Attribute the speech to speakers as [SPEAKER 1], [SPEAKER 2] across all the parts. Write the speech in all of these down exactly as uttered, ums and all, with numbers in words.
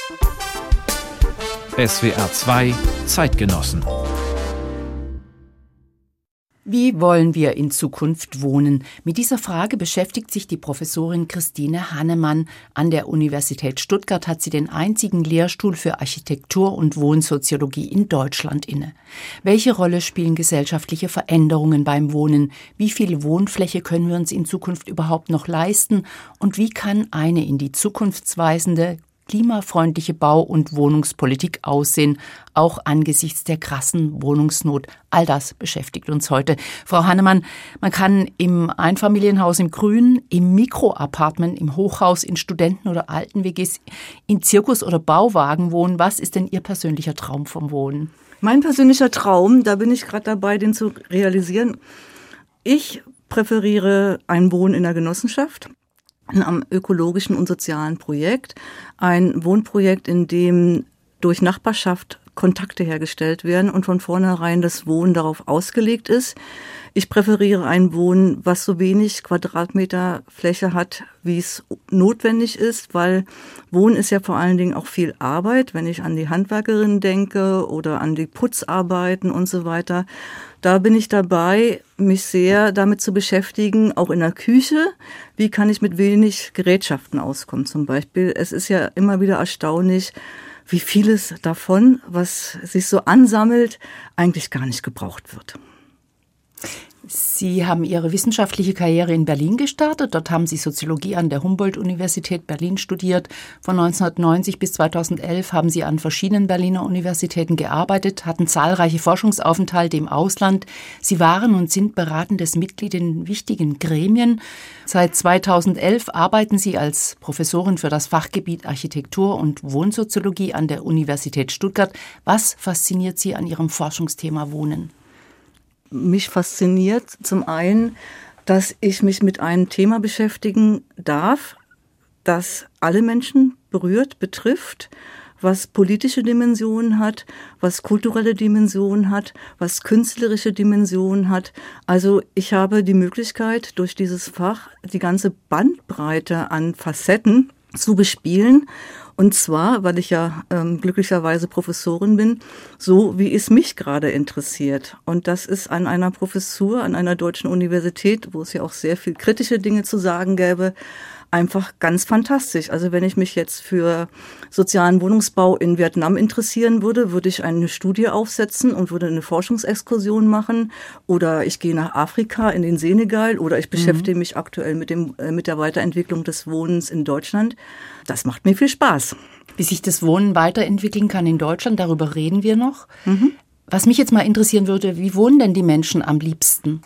[SPEAKER 1] S W R zwei Zeitgenossen.
[SPEAKER 2] Wie wollen wir in Zukunft wohnen? Mit dieser Frage beschäftigt sich die Professorin Christine Hannemann. An der Universität Stuttgart hat sie den einzigen Lehrstuhl für Architektur und Wohnsoziologie in Deutschland inne. Welche Rolle spielen gesellschaftliche Veränderungen beim Wohnen? Wie viel Wohnfläche können wir uns in Zukunft überhaupt noch leisten? Und wie kann eine in die Zukunft weisende klimafreundliche Bau- und Wohnungspolitik aussehen, auch angesichts der krassen Wohnungsnot? All das beschäftigt uns heute. Frau Hannemann, man kann im Einfamilienhaus im Grün, im Mikroapartment, im Hochhaus, in Studenten- oder Alten-W Gs, in Zirkus- oder Bauwagen wohnen. Was ist denn Ihr persönlicher Traum vom Wohnen?
[SPEAKER 3] Mein persönlicher Traum, da bin ich gerade dabei, den zu realisieren. Ich präferiere ein Wohnen in der Genossenschaft, in einem ökologischen und sozialen Projekt. Ein Wohnprojekt, in dem durch Nachbarschaft Kontakte hergestellt werden und von vornherein das Wohnen darauf ausgelegt ist. Ich präferiere ein Wohnen, was so wenig Quadratmeter Fläche hat, wie es notwendig ist, weil Wohnen ist ja vor allen Dingen auch viel Arbeit. Wenn ich an die Handwerkerinnen denke oder an die Putzarbeiten und so weiter, da bin ich dabei, mich sehr damit zu beschäftigen, auch in der Küche. Wie kann ich mit wenig Gerätschaften auskommen zum Beispiel? Es ist ja immer wieder erstaunlich, wie vieles davon, was sich so ansammelt, eigentlich gar nicht gebraucht wird.
[SPEAKER 2] Sie haben Ihre wissenschaftliche Karriere in Berlin gestartet. Dort haben Sie Soziologie an der Humboldt-Universität Berlin studiert. Von neunzehnhundertneunzig bis zweitausendelf haben Sie an verschiedenen Berliner Universitäten gearbeitet, hatten zahlreiche Forschungsaufenthalte im Ausland. Sie waren und sind beratendes Mitglied in wichtigen Gremien. Seit zweitausendelf arbeiten Sie als Professorin für das Fachgebiet Architektur und Wohnsoziologie an der Universität Stuttgart. Was fasziniert Sie an Ihrem Forschungsthema Wohnen?
[SPEAKER 3] Mich fasziniert zum einen, dass ich mich mit einem Thema beschäftigen darf, das alle Menschen berührt, betrifft, was politische Dimensionen hat, was kulturelle Dimensionen hat, was künstlerische Dimensionen hat. Also ich habe die Möglichkeit, durch dieses Fach die ganze Bandbreite an Facetten zu bespielen. Und zwar, weil ich ja ähm, glücklicherweise Professorin bin, so wie es mich gerade interessiert. Und das ist an einer Professur, an einer deutschen Universität, wo es ja auch sehr viel kritische Dinge zu sagen gäbe, einfach ganz fantastisch. Also wenn ich mich jetzt für sozialen Wohnungsbau in Vietnam interessieren würde, würde ich eine Studie aufsetzen und würde eine Forschungsexkursion machen. Oder ich gehe nach Afrika in den Senegal oder ich beschäftige mhm. mich aktuell mit dem äh, mit der Weiterentwicklung des Wohnens in Deutschland. Das macht mir viel Spaß.
[SPEAKER 2] Wie sich das Wohnen weiterentwickeln kann in Deutschland, darüber reden wir noch.
[SPEAKER 3] Mhm.
[SPEAKER 2] Was mich jetzt mal interessieren würde, wie wohnen denn die Menschen am liebsten?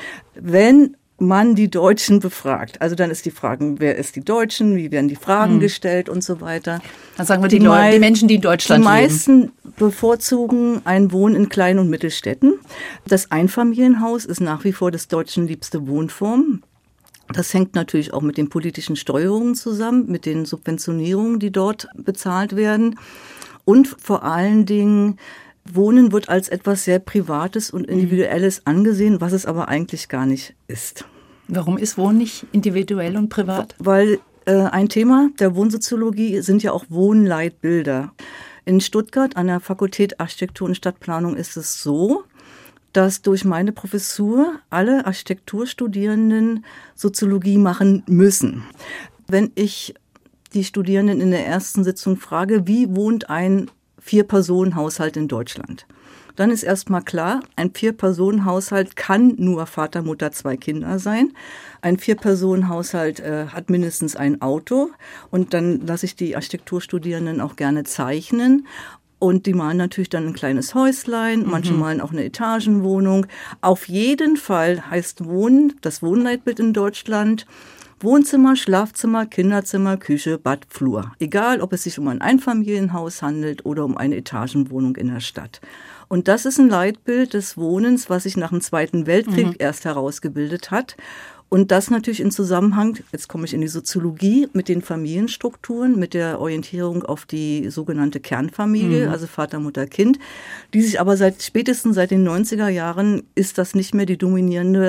[SPEAKER 3] Wenn man die Deutschen befragt. Also dann ist die Frage, wer ist die Deutschen, wie werden die Fragen hm. gestellt und so weiter.
[SPEAKER 2] Dann sagen wir die, die, Leute, die Menschen, die in Deutschland
[SPEAKER 3] leben. Die
[SPEAKER 2] leben.
[SPEAKER 3] meisten bevorzugen ein Wohnen in Klein- und Mittelstädten. Das Einfamilienhaus ist nach wie vor des Deutschen liebste Wohnform. Das hängt natürlich auch mit den politischen Steuerungen zusammen, mit den Subventionierungen, die dort bezahlt werden. Und vor allen Dingen Wohnen wird als etwas sehr Privates und Individuelles angesehen, was es aber eigentlich gar nicht ist.
[SPEAKER 2] Warum ist Wohnen nicht individuell und privat?
[SPEAKER 3] Weil äh, ein Thema der Wohnsoziologie sind ja auch Wohnleitbilder. In Stuttgart an der Fakultät Architektur und Stadtplanung ist es so, dass durch meine Professur alle Architekturstudierenden Soziologie machen müssen. Wenn ich die Studierenden in der ersten Sitzung frage, wie wohnt ein Vier-Personen-Haushalt in Deutschland, dann ist erstmal klar, ein Vier-Personen-Haushalt kann nur Vater, Mutter, zwei Kinder sein. Ein Vier-Personen-Haushalt äh, hat mindestens ein Auto und dann lasse ich die Architekturstudierenden auch gerne zeichnen. Und die malen natürlich dann ein kleines Häuslein, mhm. manche malen auch eine Etagenwohnung. Auf jeden Fall heißt Wohnen, das Wohnleitbild in Deutschland, Wohnzimmer, Schlafzimmer, Kinderzimmer, Küche, Bad, Flur. Egal, ob es sich um ein Einfamilienhaus handelt oder um eine Etagenwohnung in der Stadt. Und das ist ein Leitbild des Wohnens, was sich nach dem Zweiten Weltkrieg mhm. erst herausgebildet hat. Und das natürlich in Zusammenhang, jetzt komme ich in die Soziologie, mit den Familienstrukturen, mit der Orientierung auf die sogenannte Kernfamilie, mhm. also Vater, Mutter, Kind, die sich aber seit spätestens seit den neunziger Jahren ist das nicht mehr die dominierende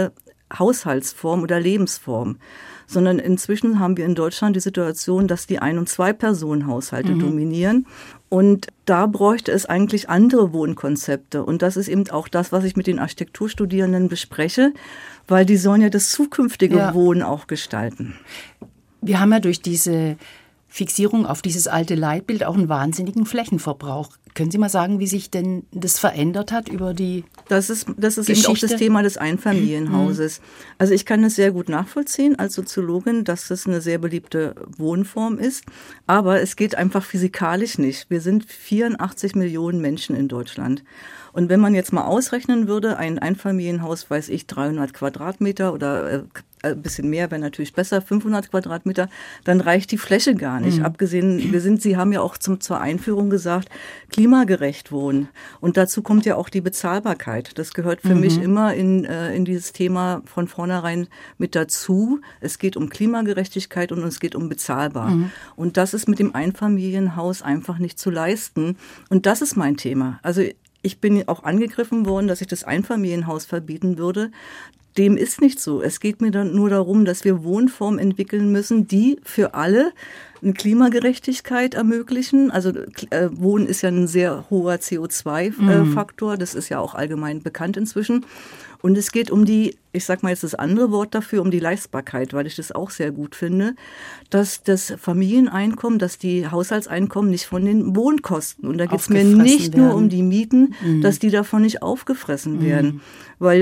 [SPEAKER 3] Haushaltsform oder Lebensform, sondern inzwischen haben wir in Deutschland die Situation, dass die Ein- und Zwei-Personen-Haushalte mhm. dominieren. Und da bräuchte es eigentlich andere Wohnkonzepte. Und das ist eben auch das, was ich mit den Architekturstudierenden bespreche, weil die sollen ja das zukünftige ja. Wohnen auch gestalten.
[SPEAKER 2] Wir haben ja durch diese Fixierung auf dieses alte Leitbild auch einen wahnsinnigen Flächenverbrauch. Können Sie mal sagen, wie sich denn das verändert hat über die
[SPEAKER 3] Das ist, das ist eben auch das Thema des Einfamilienhauses. Also ich kann das sehr gut nachvollziehen als Soziologin, dass das eine sehr beliebte Wohnform ist. Aber es geht einfach physikalisch nicht. Wir sind vierundachtzig Millionen Menschen in Deutschland. Und wenn man jetzt mal ausrechnen würde, ein Einfamilienhaus, weiß ich, dreihundert Quadratmeter oder äh, ein bisschen mehr wäre natürlich besser, fünfhundert Quadratmeter, dann reicht die Fläche gar nicht. Mhm. Abgesehen, wir sind, Sie haben ja auch zum, zur Einführung gesagt, klimagerecht wohnen. Und dazu kommt ja auch die Bezahlbarkeit. Das gehört für mhm. mich immer in, äh, in dieses Thema von vornherein mit dazu. Es geht um Klimagerechtigkeit und es geht um bezahlbar. Mhm. Und das ist mit dem Einfamilienhaus einfach nicht zu leisten. Und das ist mein Thema. Also ich bin auch angegriffen worden, dass ich das Einfamilienhaus verbieten würde. Dem ist nicht so. Es geht mir dann nur darum, dass wir Wohnformen entwickeln müssen, die für alle eine Klimagerechtigkeit ermöglichen. Also äh, Wohnen ist ja ein sehr hoher C O zwei Faktor. Mhm. Das ist ja auch allgemein bekannt inzwischen. Und es geht um die, ich sag mal jetzt das andere Wort dafür, um die Leistbarkeit, weil ich das auch sehr gut finde, dass das Familieneinkommen, dass die Haushaltseinkommen nicht von den Wohnkosten, und da geht es mir nicht werden. nur um die Mieten, mhm. dass die davon nicht aufgefressen mhm. werden. Weil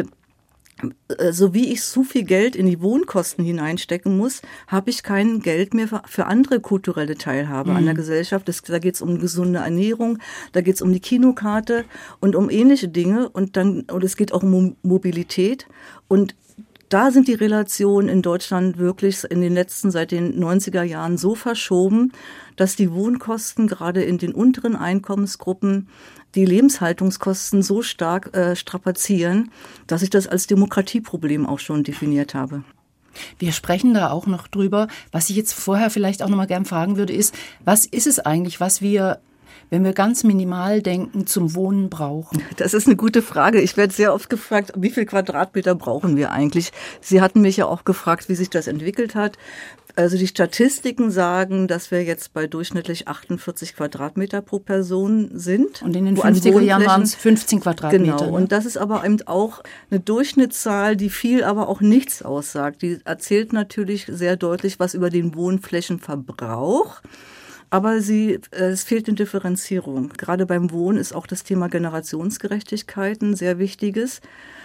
[SPEAKER 3] so wie ich so viel Geld in die Wohnkosten hineinstecken muss, habe ich kein Geld mehr für andere kulturelle Teilhabe mhm. an der Gesellschaft. Das, da geht es um gesunde Ernährung, da geht es um die Kinokarte und um ähnliche Dinge. Und dann und es geht auch um Mobilität. Und da sind die Relationen in Deutschland wirklich in den letzten, seit den neunziger Jahren so verschoben, dass die Wohnkosten gerade in den unteren Einkommensgruppen die Lebenshaltungskosten so stark äh, strapazieren, dass ich das als Demokratieproblem auch schon definiert habe.
[SPEAKER 2] Wir sprechen da auch noch drüber. Was ich jetzt vorher vielleicht auch noch mal gern fragen würde, ist, was ist es eigentlich, was wir, wenn wir ganz minimal denken, zum Wohnen brauchen?
[SPEAKER 3] Das ist eine gute Frage. Ich werde sehr oft gefragt, wie viel Quadratmeter brauchen wir eigentlich? Sie hatten mich ja auch gefragt, wie sich das entwickelt hat. Also die Statistiken sagen, dass wir jetzt bei durchschnittlich achtundvierzig Quadratmeter pro Person sind.
[SPEAKER 2] Und in den fünfziger Jahren waren es fünfzehn Quadratmeter.
[SPEAKER 3] Genau, ne? Und das ist aber eben auch eine Durchschnittszahl, die viel, aber auch nichts aussagt. Die erzählt natürlich sehr deutlich was über den Wohnflächenverbrauch. Aber sie, es fehlt eine Differenzierung. Gerade beim Wohnen ist auch das Thema Generationsgerechtigkeit ein sehr wichtiges,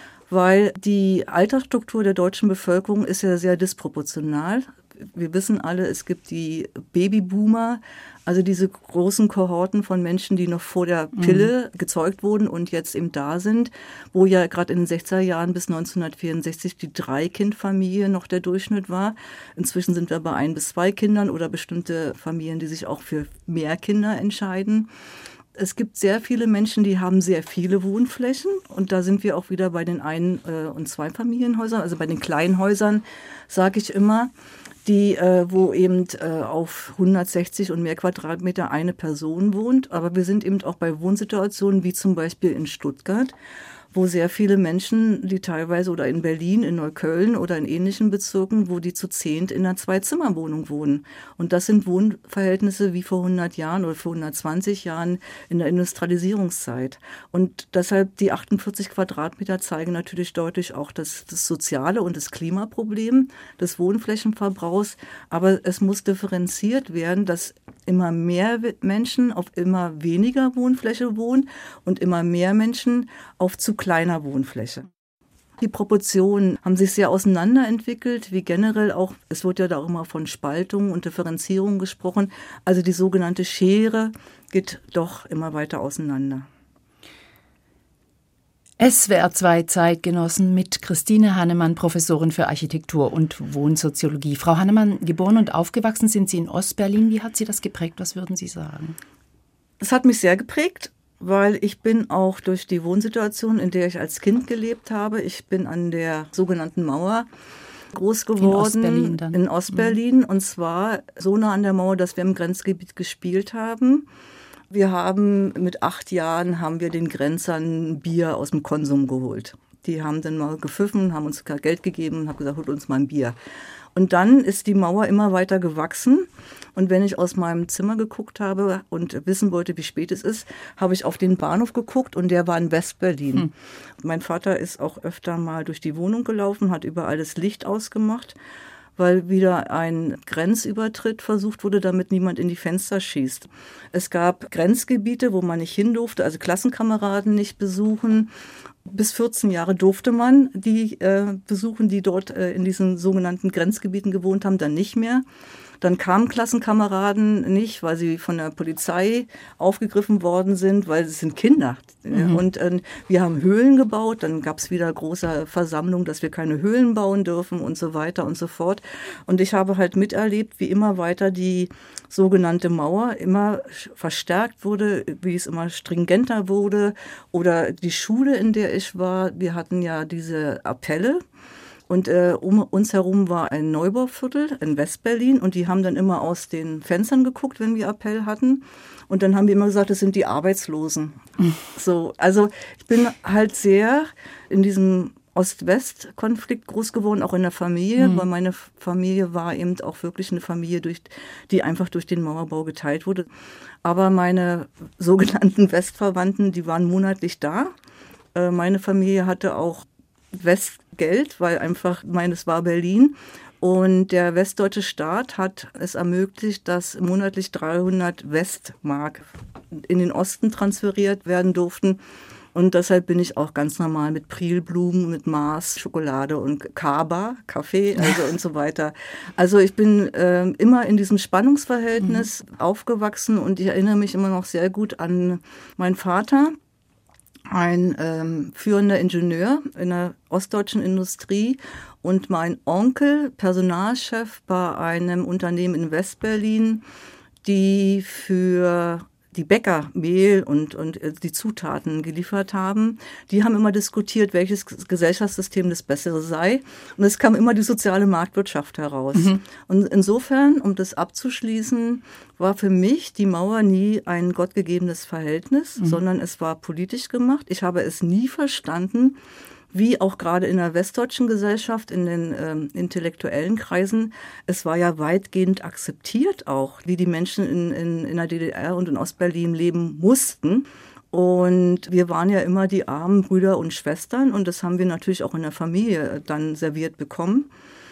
[SPEAKER 3] weil die Altersstruktur der deutschen Bevölkerung ist ja sehr disproportional. Wir wissen alle, es gibt die Babyboomer, also diese großen Kohorten von Menschen, die noch vor der Pille mhm. gezeugt wurden und jetzt eben da sind, wo ja gerade in den sechziger Jahren bis neunzehnhundertvierundsechzig die Drei-Kind-Familie noch der Durchschnitt war. Inzwischen sind wir bei ein bis zwei Kindern oder bestimmte Familien, die sich auch für mehr Kinder entscheiden. Es gibt sehr viele Menschen, die haben sehr viele Wohnflächen und da sind wir auch wieder bei den Ein- und Zweifamilienhäusern, also bei den kleinen Häusern, sage ich immer, die, äh, wo eben äh, auf hundertsechzig und mehr Quadratmeter eine Person wohnt. Aber wir sind eben auch bei Wohnsituationen wie zum Beispiel in Stuttgart, wo sehr viele Menschen, die teilweise oder in Berlin, in Neukölln oder in ähnlichen Bezirken, wo die zu zehnt in einer Zwei-Zimmer-Wohnung wohnen. Und das sind Wohnverhältnisse wie vor hundert Jahren oder vor hundertzwanzig Jahren in der Industrialisierungszeit. Und deshalb die achtundvierzig Quadratmeter zeigen natürlich deutlich auch das, das soziale und das Klimaproblem des Wohnflächenverbrauchs. Aber es muss differenziert werden, dass immer mehr Menschen auf immer weniger Wohnfläche wohnen und immer mehr Menschen auf zu kleiner Wohnfläche. Die Proportionen haben sich sehr auseinanderentwickelt, wie generell auch, es wird ja da auch immer von Spaltung und Differenzierung gesprochen, also die sogenannte Schere geht doch immer weiter auseinander.
[SPEAKER 2] S W R zwei Zeitgenossen mit Christine Hannemann, Professorin für Architektur und Wohnsoziologie. Frau Hannemann, geboren und aufgewachsen sind Sie in Ostberlin. Wie hat Sie das geprägt? Was würden Sie sagen?
[SPEAKER 3] Es hat mich sehr geprägt, weil ich bin auch durch die Wohnsituation, in der ich als Kind gelebt habe, ich bin an der sogenannten Mauer groß geworden. In Ostberlin dann. In Ostberlin, mhm. Und zwar so nah an der Mauer, dass wir im Grenzgebiet gespielt haben. Wir haben mit acht Jahren haben wir den Grenzern Bier aus dem Konsum geholt. Die haben dann mal gepfiffen, haben uns Geld gegeben und haben gesagt, holt uns mal ein Bier. Und dann ist die Mauer immer weiter gewachsen. Und wenn ich aus meinem Zimmer geguckt habe und wissen wollte, wie spät es ist, habe ich auf den Bahnhof geguckt und der war in West-Berlin. Hm. Mein Vater ist auch öfter mal durch die Wohnung gelaufen, hat überall das Licht ausgemacht, weil wieder ein Grenzübertritt versucht wurde, damit niemand in die Fenster schießt. Es gab Grenzgebiete, wo man nicht hin durfte, also Klassenkameraden nicht besuchen. Bis vierzehn Jahre durfte man die äh, besuchen, die dort äh, in diesen sogenannten Grenzgebieten gewohnt haben, dann nicht mehr. Dann kamen Klassenkameraden nicht, weil sie von der Polizei aufgegriffen worden sind, weil es sind Kinder. Mhm. Und äh, wir haben Höhlen gebaut, dann gab es wieder große Versammlungen, dass wir keine Höhlen bauen dürfen und so weiter und so fort. Und ich habe halt miterlebt, wie immer weiter die sogenannte Mauer immer verstärkt wurde, wie es immer stringenter wurde. Oder die Schule, in der ich war, wir hatten ja diese Appelle. Und äh, um uns herum war ein Neubauviertel in West-Berlin und die haben dann immer aus den Fenstern geguckt, wenn wir Appell hatten. Und dann haben wir immer gesagt, das sind die Arbeitslosen. Mhm. So, also ich bin halt sehr in diesem Ost-West-Konflikt groß geworden, auch in der Familie, mhm. weil meine Familie war eben auch wirklich eine Familie, durch, die einfach durch den Mauerbau geteilt wurde. Aber meine sogenannten Westverwandten, die waren monatlich da. Äh, meine Familie hatte auch Westgeld, weil einfach, meines war Berlin. Und der westdeutsche Staat hat es ermöglicht, dass monatlich dreihundert Westmark in den Osten transferiert werden durften. Und deshalb bin ich auch ganz normal mit Prilblumen, mit Mars, Schokolade und Kaba, Kaffee, also und so weiter. Also ich bin äh, immer in diesem Spannungsverhältnis mhm. aufgewachsen und ich erinnere mich immer noch sehr gut an meinen Vater, ein ähm, führender Ingenieur in der ostdeutschen Industrie und mein Onkel, Personalchef bei einem Unternehmen in West-Berlin, die für die Bäcker Mehl und, und die Zutaten geliefert haben. Die haben immer diskutiert, welches Gesellschaftssystem das bessere sei. Und es kam immer die soziale Marktwirtschaft heraus. Mhm. Und insofern, um das abzuschließen, war für mich die Mauer nie ein gottgegebenes Verhältnis, mhm. sondern es war politisch gemacht. Ich habe es nie verstanden, wie auch gerade in der westdeutschen Gesellschaft, in den ähm, intellektuellen Kreisen, es war ja weitgehend akzeptiert auch, wie die Menschen in, in, in der D D R und in Ostberlin leben mussten. Und wir waren ja immer die armen Brüder und Schwestern und das haben wir natürlich auch in der Familie dann serviert bekommen.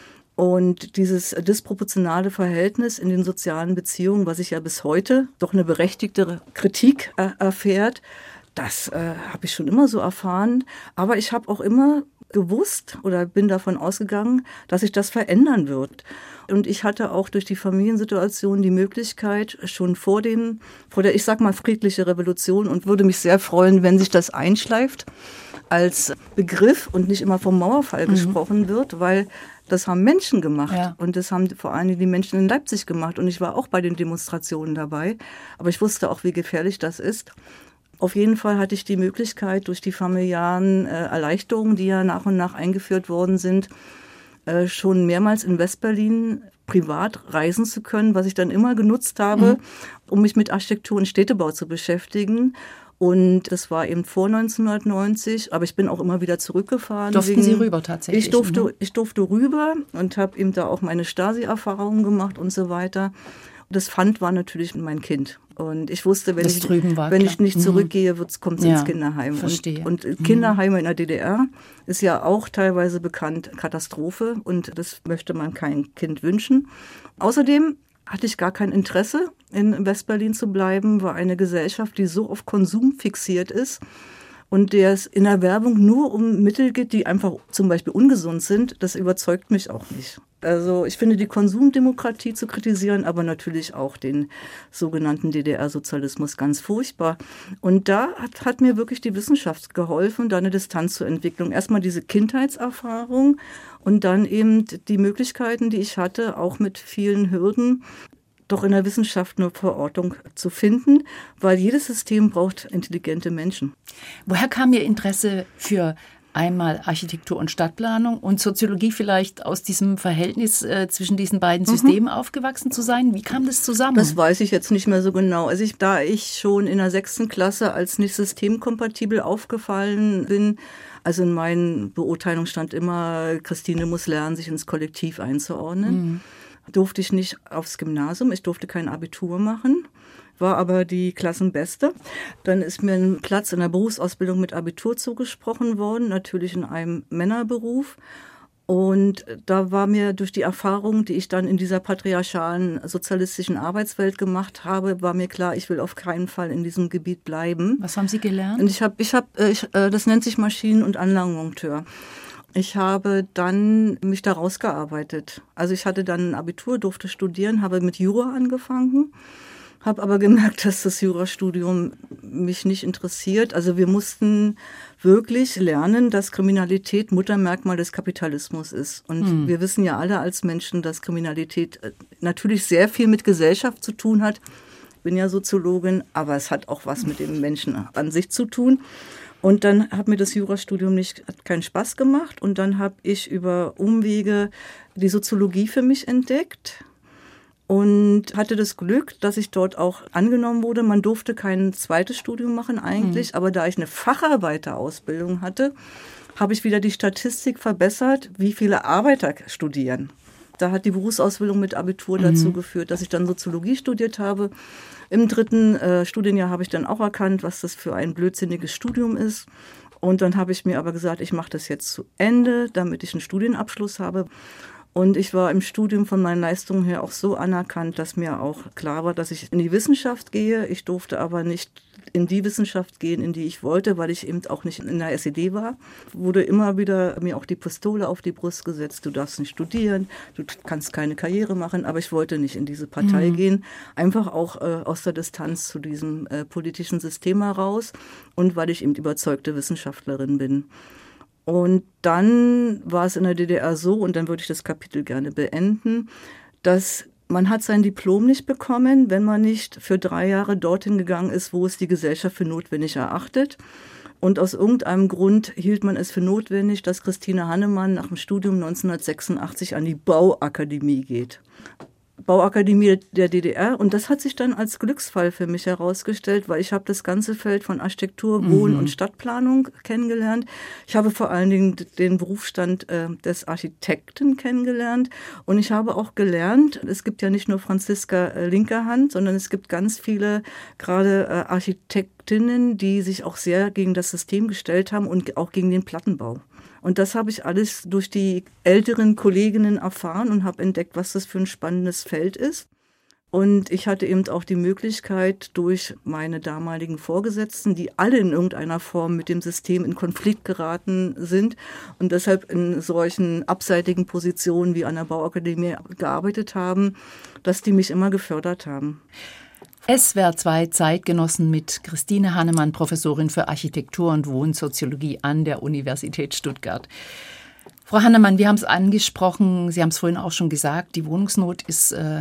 [SPEAKER 3] Und dieses disproportionale Verhältnis in den sozialen Beziehungen, was sich ja bis heute doch eine berechtigte Kritik äh, erfährt, das äh, habe ich schon immer so erfahren, aber ich habe auch immer gewusst oder bin davon ausgegangen, dass sich das verändern wird. Und ich hatte auch durch die Familiensituation die Möglichkeit, schon vor dem, vor der, ich sag mal, friedliche Revolution und würde mich sehr freuen, wenn sich das einschleift als Begriff und nicht immer vom Mauerfall mhm. gesprochen wird, weil das haben Menschen gemacht ja. und das haben vor allem die Menschen in Leipzig gemacht und ich war auch bei den Demonstrationen dabei, aber ich wusste auch, wie gefährlich das ist. Auf jeden Fall hatte ich die Möglichkeit, durch die familiären äh, Erleichterungen, die ja nach und nach eingeführt worden sind, äh, schon mehrmals in West-Berlin privat reisen zu können, was ich dann immer genutzt habe, mhm. um mich mit Architektur und Städtebau zu beschäftigen. Und das war eben vor neunzehnhundertneunzig, aber ich bin auch immer wieder zurückgefahren.
[SPEAKER 2] Durften
[SPEAKER 3] wegen,
[SPEAKER 2] Sie rüber tatsächlich?
[SPEAKER 3] Ich durfte, mhm. ich durfte rüber und habe eben da auch meine Stasi-Erfahrungen gemacht und so weiter. Das Pfand war natürlich mein Kind. Und ich wusste, wenn, ich,
[SPEAKER 2] war,
[SPEAKER 3] wenn ich nicht zurückgehe, kommt es
[SPEAKER 2] ja,
[SPEAKER 3] ins Kinderheim.
[SPEAKER 2] Verstehe.
[SPEAKER 3] Und, und Kinderheime in der D D R ist ja auch teilweise bekannt Katastrophe. Und das möchte man kein Kind wünschen. Außerdem hatte ich gar kein Interesse, in West-Berlin zu bleiben, war eine Gesellschaft, die so auf Konsum fixiert ist. Und der es in der Werbung nur um Mittel geht, die einfach zum Beispiel ungesund sind, das überzeugt mich auch nicht. Also ich finde die Konsumdemokratie zu kritisieren, aber natürlich auch den sogenannten D D R-Sozialismus ganz furchtbar. Und da hat, hat mir wirklich die Wissenschaft geholfen, da eine Distanz zur Entwicklung. Erstmal diese Kindheitserfahrung und dann eben die Möglichkeiten, die ich hatte, auch mit vielen Hürden, doch in der Wissenschaft eine Verortung zu finden, weil jedes System braucht intelligente Menschen.
[SPEAKER 2] Woher kam Ihr Interesse für Einmal Architektur und Stadtplanung und Soziologie, vielleicht aus diesem Verhältnis äh, zwischen diesen beiden Systemen mhm. aufgewachsen zu sein. Wie kam das zusammen?
[SPEAKER 3] Das weiß ich jetzt nicht mehr so genau. Also ich, da ich schon in der sechsten Klasse als nicht systemkompatibel aufgefallen bin, also in meinen Beurteilungen stand immer, Christine muss lernen, sich ins Kollektiv einzuordnen. Mhm. Durfte ich nicht aufs Gymnasium, ich durfte kein Abitur machen. War aber die Klassenbeste. Dann ist mir ein Platz in der Berufsausbildung mit Abitur zugesprochen worden, natürlich in einem Männerberuf. Und da war mir durch die Erfahrung, die ich dann in dieser patriarchalen sozialistischen Arbeitswelt gemacht habe, war mir klar, ich will auf keinen Fall in diesem Gebiet bleiben.
[SPEAKER 2] Was haben Sie gelernt?
[SPEAKER 3] Und ich habe, ich habe, ich, das nennt sich Maschinen- und Anlagenmonteur. Ich habe dann mich da rausgearbeitet. Also ich hatte dann ein Abitur, durfte studieren, habe mit Jura angefangen. Habe aber gemerkt, dass das Jurastudium mich nicht interessiert. Also wir mussten wirklich lernen, dass Kriminalität Muttermerkmal des Kapitalismus ist. Und hm. wir wissen ja alle als Menschen, dass Kriminalität natürlich sehr viel mit Gesellschaft zu tun hat. Ich bin ja Soziologin, aber es hat auch was mit dem Menschen an sich zu tun. Und dann hat mir das Jurastudium nicht, hat keinen Spaß gemacht. Und dann habe ich über Umwege die Soziologie für mich entdeckt. Und hatte das Glück, dass ich dort auch angenommen wurde. Man durfte kein zweites Studium machen eigentlich, mhm. aber da ich eine Facharbeiterausbildung hatte, habe ich wieder die Statistik verbessert, wie viele Arbeiter studieren. Da hat die Berufsausbildung mit Abitur mhm. dazu geführt, dass ich dann Soziologie studiert habe. Im dritten äh, Studienjahr habe ich dann auch erkannt, was das für ein blödsinniges Studium ist. Und dann habe ich mir aber gesagt, ich mache das jetzt zu Ende, damit ich einen Studienabschluss habe. Und ich war im Studium von meinen Leistungen her auch so anerkannt, dass mir auch klar war, dass ich in die Wissenschaft gehe. Ich durfte aber nicht in die Wissenschaft gehen, in die ich wollte, weil ich eben auch nicht in der S E D war. Wurde immer wieder mir auch die Pistole auf die Brust gesetzt. Du darfst nicht studieren, du kannst keine Karriere machen. Aber ich wollte nicht in diese Partei mhm. gehen. Einfach auch äh, aus der Distanz zu diesem äh, politischen System heraus und weil ich eben überzeugte Wissenschaftlerin bin. Und dann war es in der D D R so, und dann würde ich das Kapitel gerne beenden, dass man hat sein Diplom nicht bekommen, wenn man nicht für drei Jahre dorthin gegangen ist, wo es die Gesellschaft für notwendig erachtet. Und aus irgendeinem Grund hielt man es für notwendig, dass Christine Hannemann nach dem Studium neunzehnhundertsechsundachtzig an die Bauakademie geht. Bauakademie der D D R. Und das hat sich dann als Glücksfall für mich herausgestellt, weil ich habe das ganze Feld von Architektur, Wohn- mhm. und Stadtplanung kennengelernt. Ich habe vor allen Dingen den Berufsstand äh, des Architekten kennengelernt. Und ich habe auch gelernt, es gibt ja nicht nur Franziska äh, Linkerhand, sondern es gibt ganz viele gerade äh, Architektinnen, die sich auch sehr gegen das System gestellt haben und auch gegen den Plattenbau. Und das habe ich alles durch die älteren Kolleginnen erfahren und habe entdeckt, was das für ein spannendes Feld ist. Und ich hatte eben auch die Möglichkeit, durch meine damaligen Vorgesetzten, die alle in irgendeiner Form mit dem System in Konflikt geraten sind und deshalb in solchen abseitigen Positionen wie an der Bauakademie gearbeitet haben, dass die mich immer gefördert haben.
[SPEAKER 2] S W R zwei Zeitgenossen mit Christine Hannemann, Professorin für Architektur und Wohnsoziologie an der Universität Stuttgart. Frau Hannemann, wir haben es angesprochen, Sie haben es vorhin auch schon gesagt, die Wohnungsnot ist äh,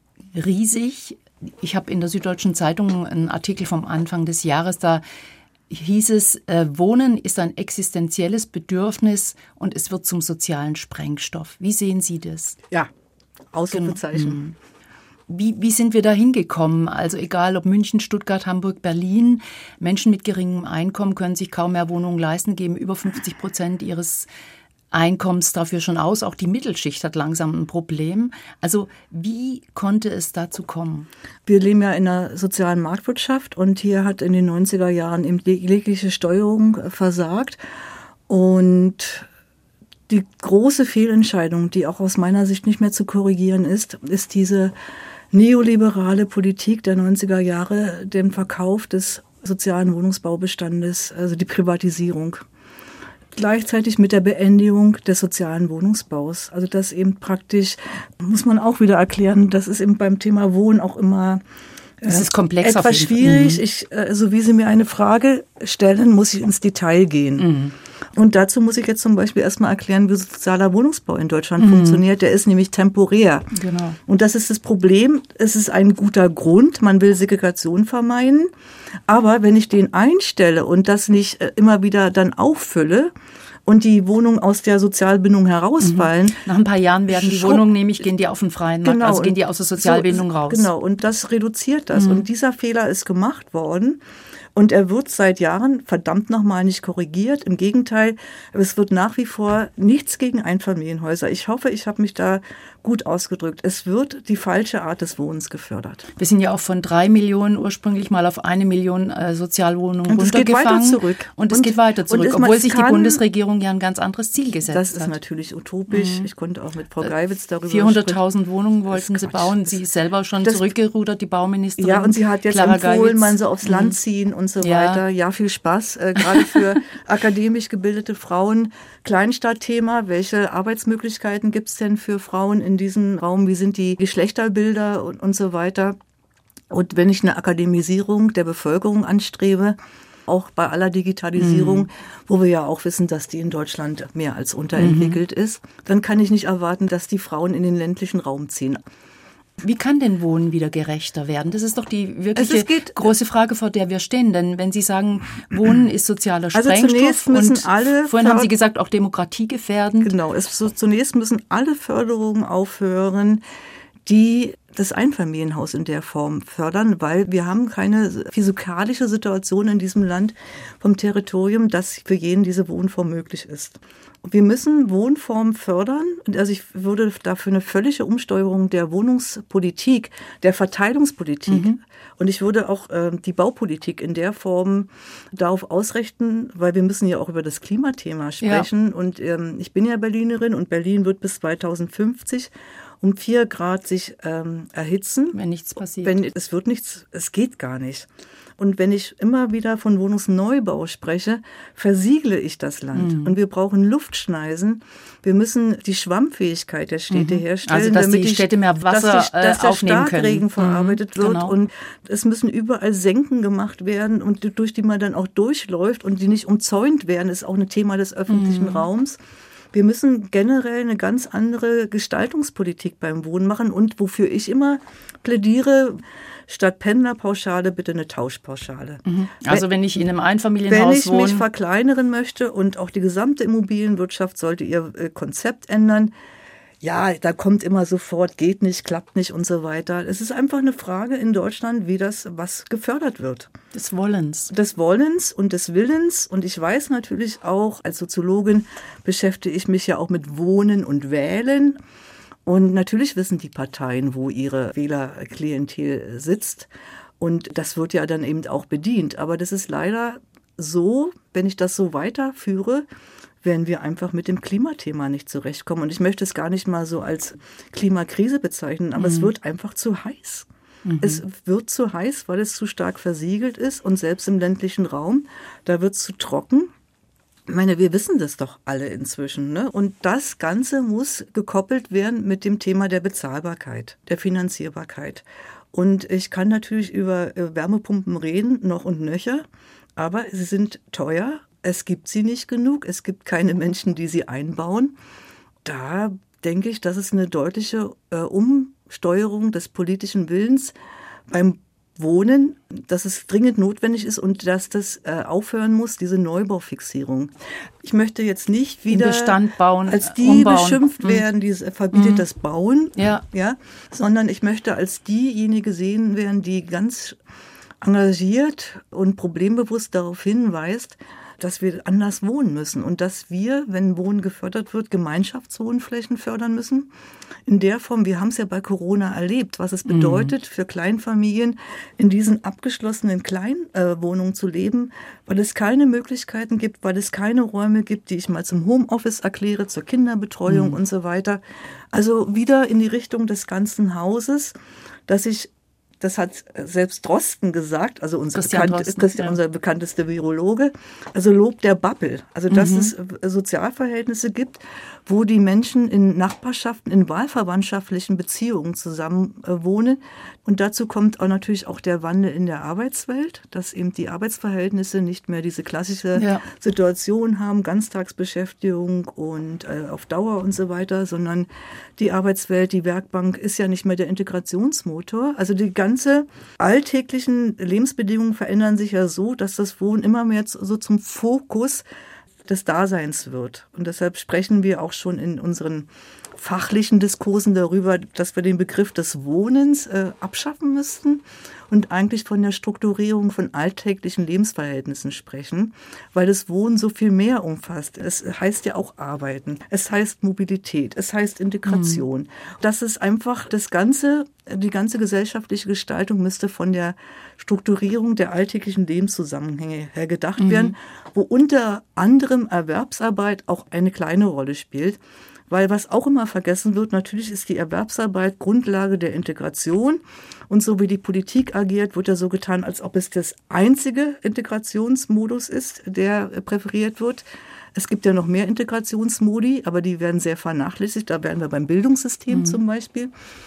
[SPEAKER 2] riesig. Ich habe in der Süddeutschen Zeitung einen Artikel vom Anfang des Jahres, da hieß es, äh, Wohnen ist ein existenzielles Bedürfnis und es wird zum sozialen Sprengstoff. Wie sehen Sie das?
[SPEAKER 3] Ja, Ausrufezeichen.
[SPEAKER 2] Wie, wie sind wir da hingekommen? Also egal ob München, Stuttgart, Hamburg, Berlin, Menschen mit geringem Einkommen können sich kaum mehr Wohnungen leisten, geben über fünfzig Prozent ihres Einkommens dafür schon aus. Auch die Mittelschicht hat langsam ein Problem. Also wie konnte es dazu kommen?
[SPEAKER 3] Wir leben ja in einer sozialen Marktwirtschaft und hier hat in den neunziger Jahren eben jegliche Steuerung versagt. Und die große Fehlentscheidung, die auch aus meiner Sicht nicht mehr zu korrigieren ist, ist diese neoliberale Politik der neunziger Jahre, den Verkauf des sozialen Wohnungsbaubestandes, also die Privatisierung. Gleichzeitig mit der Beendigung des sozialen Wohnungsbaus. Also das eben praktisch, muss man auch wieder erklären, das ist eben beim Thema Wohnen auch immer
[SPEAKER 2] das ist komplex
[SPEAKER 3] etwas schwierig. Mhm. Ich, also wie Sie mir eine Frage stellen, muss ich ins Detail gehen. Mhm. Und dazu muss ich jetzt zum Beispiel erstmal erklären, wie sozialer Wohnungsbau in Deutschland mhm. funktioniert. Der ist nämlich temporär.
[SPEAKER 2] Genau.
[SPEAKER 3] Und das ist das Problem. Es ist ein guter Grund. Man will Segregation vermeiden. Aber wenn ich den einstelle und das nicht immer wieder dann auffülle, und die Wohnungen aus der Sozialbindung herausfallen.
[SPEAKER 2] Mhm. Nach ein paar Jahren werden die
[SPEAKER 3] Schrupp,
[SPEAKER 2] Wohnungen nämlich, gehen die auf den freien Markt,
[SPEAKER 3] genau,
[SPEAKER 2] also gehen die aus der Sozialbindung
[SPEAKER 3] so,
[SPEAKER 2] raus.
[SPEAKER 3] Genau, und das reduziert das.
[SPEAKER 2] Mhm.
[SPEAKER 3] Und dieser Fehler ist gemacht worden. Und er wird seit Jahren verdammt nochmal nicht korrigiert. Im Gegenteil, es wird nach wie vor nichts gegen Einfamilienhäuser. Ich hoffe, ich habe mich da gut ausgedrückt. Es wird die falsche Art des Wohnens gefördert.
[SPEAKER 2] Wir sind ja auch von drei Millionen ursprünglich mal auf eine Million äh, Sozialwohnungen
[SPEAKER 3] und
[SPEAKER 2] runtergefangen.
[SPEAKER 3] Und es geht weiter zurück.
[SPEAKER 2] Und es
[SPEAKER 3] und,
[SPEAKER 2] geht weiter zurück,
[SPEAKER 3] es,
[SPEAKER 2] obwohl sich
[SPEAKER 3] kann,
[SPEAKER 2] die Bundesregierung ja ein ganz anderes Ziel gesetzt
[SPEAKER 3] das
[SPEAKER 2] hat.
[SPEAKER 3] Das ist natürlich utopisch. Mhm. Ich konnte auch mit Frau Geiwitz darüber sprechen.
[SPEAKER 2] vierhunderttausend Wohnungen wollten sie bauen. Sie ist selber schon das, zurückgerudert, die Bauministerin.
[SPEAKER 3] Ja, und sie hat jetzt
[SPEAKER 2] Clara
[SPEAKER 3] empfohlen,
[SPEAKER 2] Geiwitz.
[SPEAKER 3] man soll aufs Land mhm. ziehen und so ja. weiter. Ja, viel Spaß, äh, gerade für akademisch gebildete Frauen. Kleinstadtthema, welche Arbeitsmöglichkeiten gibt es denn für Frauen in diesem Raum? Wie sind die Geschlechterbilder und, und so weiter? Und wenn ich eine Akademisierung der Bevölkerung anstrebe, auch bei aller Digitalisierung, mhm. wo wir ja auch wissen, dass die in Deutschland mehr als unterentwickelt mhm. ist, dann kann ich nicht erwarten, dass die Frauen in den ländlichen Raum ziehen.
[SPEAKER 2] Wie kann denn Wohnen wieder gerechter werden? Das ist doch die wirkliche
[SPEAKER 3] also geht,
[SPEAKER 2] große Frage, vor der wir stehen. Denn wenn Sie sagen, Wohnen ist sozialer Sprengstoff,
[SPEAKER 3] also zunächst müssen
[SPEAKER 2] und
[SPEAKER 3] alle
[SPEAKER 2] vorhin haben Sie gesagt, auch demokratiegefährdend.
[SPEAKER 3] Genau, es, so, zunächst müssen alle Förderungen aufhören, die das Einfamilienhaus in der Form fördern, weil wir haben keine physikalische Situation in diesem Land vom Territorium, dass für jeden diese Wohnform möglich ist. Wir müssen Wohnformen fördern. Also ich würde dafür eine völlige Umsteuerung der Wohnungspolitik, der Verteilungspolitik mhm. und ich würde auch äh, die Baupolitik in der Form darauf ausrichten, weil wir müssen ja auch über das Klimathema sprechen. Ja. Und ähm, ich bin ja Berlinerin und Berlin wird bis zweitausendfünfzig um vier Grad sich ähm, erhitzen.
[SPEAKER 2] Wenn nichts passiert.
[SPEAKER 3] Wenn, es wird nichts, es geht gar nicht. Und wenn ich immer wieder von Wohnungsneubau spreche, versiegle ich das Land. Mhm. Und wir brauchen Luftschneisen. Wir müssen die Schwammfähigkeit der Städte mhm. herstellen.
[SPEAKER 2] Also, dass
[SPEAKER 3] damit
[SPEAKER 2] die Städte mehr Wasser
[SPEAKER 3] dass die, dass der
[SPEAKER 2] aufnehmen
[SPEAKER 3] Starkregen
[SPEAKER 2] können.
[SPEAKER 3] verarbeitet
[SPEAKER 2] mhm.
[SPEAKER 3] wird.
[SPEAKER 2] Genau.
[SPEAKER 3] Und es müssen überall Senken gemacht werden, und durch die man dann auch durchläuft und die nicht umzäunt werden, ist auch ein Thema des öffentlichen mhm. Raums. Wir müssen generell eine ganz andere Gestaltungspolitik beim Wohnen machen und wofür ich immer plädiere, statt Pendlerpauschale bitte eine Tauschpauschale.
[SPEAKER 2] Mhm. Also wenn ich in einem Einfamilienhaus wohne.
[SPEAKER 3] Wenn ich wohne, mich verkleinern möchte und auch die gesamte Immobilienwirtschaft sollte ihr Konzept ändern, ja, da kommt immer sofort, geht nicht, klappt nicht und so weiter. Es ist einfach eine Frage in Deutschland, wie das, was gefördert wird.
[SPEAKER 2] Des Wollens.
[SPEAKER 3] Des Wollens und des Willens. Und ich weiß natürlich auch, als Soziologin beschäftige ich mich ja auch mit Wohnen und Wählen. Und natürlich wissen die Parteien, wo ihre Wählerklientel sitzt. Und das wird ja dann eben auch bedient. Aber das ist leider so, wenn ich das so weiterführe, werden wir einfach mit dem Klimathema nicht zurechtkommen. Und ich möchte es gar nicht mal so als Klimakrise bezeichnen, aber mhm. es wird einfach zu heiß. Mhm. Es wird zu heiß, weil es zu stark versiegelt ist. Und selbst im ländlichen Raum, da wird es zu trocken. Ich meine, wir wissen das doch alle inzwischen, ne? Und das Ganze muss gekoppelt werden mit dem Thema der Bezahlbarkeit, der Finanzierbarkeit. Und ich kann natürlich über Wärmepumpen reden, noch und nöcher, aber sie sind teuer. Es gibt sie nicht genug. Es gibt keine Menschen, die sie einbauen. Da denke ich, dass es eine deutliche äh, Umsteuerung des politischen Willens beim Wohnen, dass es dringend notwendig ist und dass das äh, aufhören muss, diese Neubaufixierung. Ich möchte jetzt nicht wieder
[SPEAKER 2] Bestand bauen,
[SPEAKER 3] als die
[SPEAKER 2] umbauen.
[SPEAKER 3] beschimpft werden, die verbietet mhm. das Bauen,
[SPEAKER 2] ja.
[SPEAKER 3] Ja, sondern ich möchte als diejenige gesehen werden, die ganz engagiert und problembewusst darauf hinweist, dass wir anders wohnen müssen und dass wir, wenn Wohnen gefördert wird, Gemeinschaftswohnflächen fördern müssen. In der Form, wir haben es ja bei Corona erlebt, was es bedeutet, mhm. für Kleinfamilien in diesen abgeschlossenen Kleinwohnungen äh, zu leben, weil es keine Möglichkeiten gibt, weil es keine Räume gibt, die ich mal zum Homeoffice erkläre, zur Kinderbetreuung mhm. und so weiter. Also wieder in die Richtung des ganzen Hauses, dass ich Das hat selbst Drosten gesagt, also unser, bekannt, Drosten, Christian, ja. unser bekanntester Virologe. Also Lob der Bubble. Also dass mhm. es Sozialverhältnisse gibt, wo die Menschen in Nachbarschaften, in wahlverwandtschaftlichen Beziehungen zusammen äh, wohnen. Und dazu kommt auch natürlich auch der Wandel in der Arbeitswelt, dass eben die Arbeitsverhältnisse nicht mehr diese klassische ja. Situation haben, Ganztagsbeschäftigung und äh, auf Dauer und so weiter, sondern die Arbeitswelt, die Werkbank ist ja nicht mehr der Integrationsmotor. Also die ganze alltäglichen Lebensbedingungen verändern sich ja so, dass das Wohnen immer mehr so zum Fokus des Daseins wird. Und deshalb sprechen wir auch schon in unseren fachlichen Diskursen darüber, dass wir den Begriff des Wohnens äh, abschaffen müssten und eigentlich von der Strukturierung von alltäglichen Lebensverhältnissen sprechen, weil das Wohnen so viel mehr umfasst. Es heißt ja auch Arbeiten, es heißt Mobilität, es heißt Integration. Mhm. Das ist einfach das ganze, die ganze gesellschaftliche Gestaltung müsste von der Strukturierung der alltäglichen Lebenszusammenhänge her gedacht mhm. werden, wo unter anderem Erwerbsarbeit auch eine kleine Rolle spielt. Weil was auch immer vergessen wird, natürlich ist die Erwerbsarbeit Grundlage der Integration. Und so wie die Politik agiert, wird ja so getan, als ob es das einzige Integrationsmodus ist, der präferiert wird. Es gibt ja noch mehr Integrationsmodi, aber die werden sehr vernachlässigt. Da wären wir beim Bildungssystem mhm. zum Beispiel.